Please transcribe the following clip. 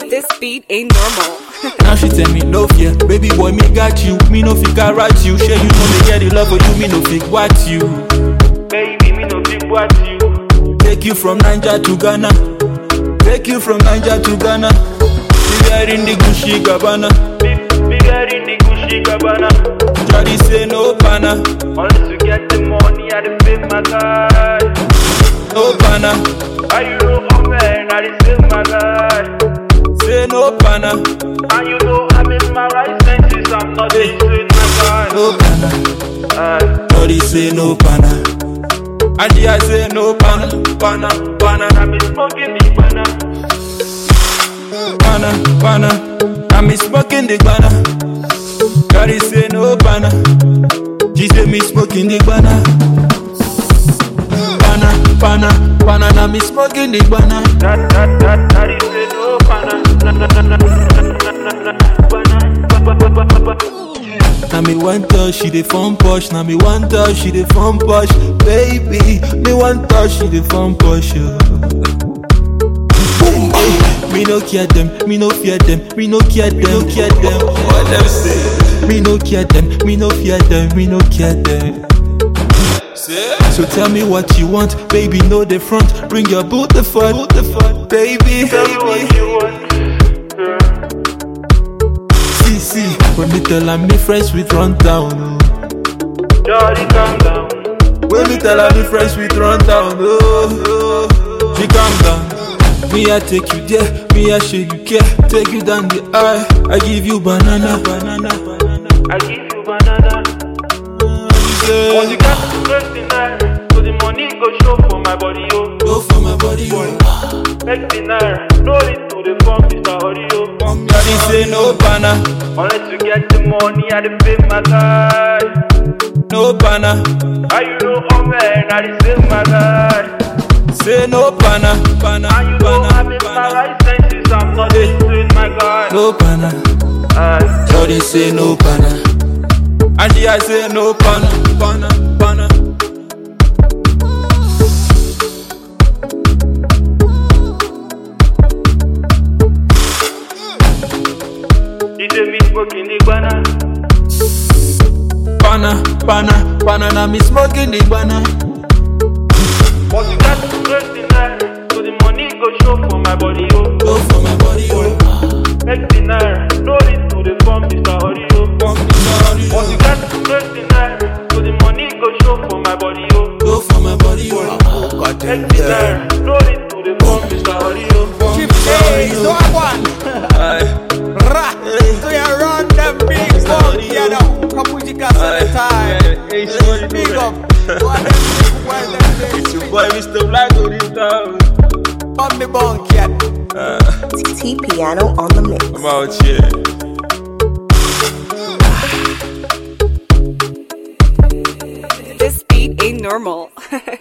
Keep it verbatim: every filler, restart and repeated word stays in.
This beat ain't normal. Now she tell me no fear, baby boy me got you. Me no fit write you. Share you know me get the love for you. Me no fit what you. Baby, me no fit what you. Take you from Niger to Ghana. Take you from Niger to Ghana. We are in the Gucci Gabbana. We are in the Gucci Gabbana. Daddy say no pana. Unless you get the money, I dey pay my guy. No pana. Are you know how man, I dey save my guy. Say no pana. And you know I'm in my right senses, I'm not Hey. insane, my guy. No pana. Uh, Daddy say no pana. Auntie I say no pana. Pana, pana. I'm smoking the banana. Pana, pana. I'm smoking the banana. Daddy say no pana. She say me smoking the banana. Pana, pana, pana. Now me smoking the banana. That, that, that, that is a no banana. Now me want touch, she dey phone push. Now me want touch, she dey phone push. Baby, me want touch, she dey phone push. Oh. Hey, me no care them, me no fear them, me no care them, no care them. What them say? Me no care them, me no fear them, me no care them. So tell me what you want, baby. No the front, bring your boot the front, boot the front, baby. Tell me what you want. See, see, when me tell her me friends with run down. Oh. Daddy, calm down. When me tell her me friends with run down. Oh, oh. She calm down. Me I take you there, me I show you care. Take you down the aisle, I give you banana, banana, banana. I give you banana. When you got the first in there, so the money go show for my body, yo. Go for my body, yo. Make the naira, no need to the phone, Mister Audio. Daddy say no pana, Unless you get the money, I dey pay my guy. no pana. Are you know how man, I dey save my guy. Say no pana, pana, And you know I'm pana, in my pana. right senses, I'm not Hey. insane, my guy. No pana. Uh, Daddy say no pana. Auntie I say no pana, pana, pana. It's a me smoking the banana. Pana, pana, pana. Now me smoking the banana. But you got the first in there, so the money go show for my body, yo. Go for my body, yo. Make the naira, no need to the phone, Mister Audio. But you got the first in there, so the money go show for my body, yo. Go for my body, yo. Make the naira, no need to the phone, Mister Audio. Hey, so I want Ra, so you run them big phone, you know. Kapujika at the time. Big up. What them big boy them say? It's your boy Mister Black on this town. On the bunk, yeah. T Piano on the mix. I'm out here. This beat ain't normal.